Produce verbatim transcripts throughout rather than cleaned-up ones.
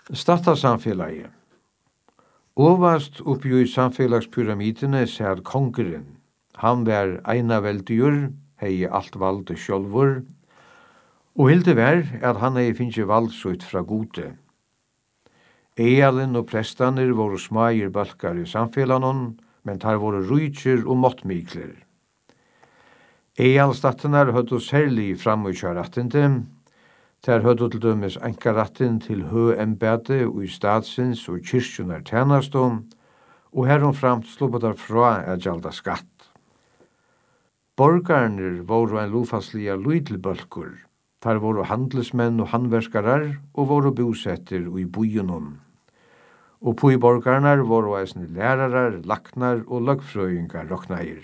Stattasamfelagi. Ovast oppi i samfelagspyramidene ser kongeren. Han var einaveldigur, hei alt valde sjálvur, og hildi var at han hei finnst valdsut fra gode. Ealen og prestanir voru smair balkar i samfelanon, men tar voru rujtjer og måttmikler. Ealstattenar høddu særlig framutjarattinde, ter høddu til dømes enkarattin til høembete og i statsins og kyrkjunar tjenastom, og heromframt sluppa der fra at gjalda skatt. Borgarnir voru ein lufasliga luidelbølkur, tar voru handelsmenn og handverskarar og voru bosettir i bujunon. Og på i borgarnar voru eisne lærarar, laknar og løgfrøyingar roknair.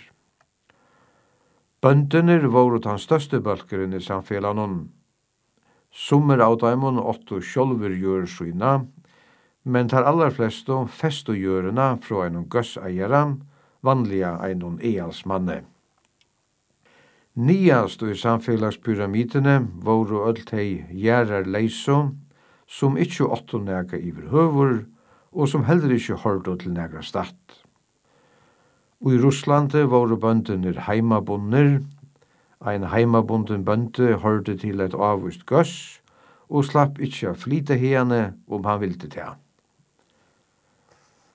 Bøndunir voru tan største bølkurinn i samfelanon. Summer av daimon åttu sjálfur gjør syna, men tar allar flestu festu gjørena fra einon gøsseiera, vanliga einon ealsmanne. Niast i samfelagspyramidene voru öll tei gjerar leiso, som ikkje åttu nega iver høvur, og som heller ikkje hørdu til negra stadt. Og i Russlande voru bøndunir heimabundir. Ein heimabunden bønde hørte til et avvist gøss, og slapp ikkje flyte hene om han ville ta.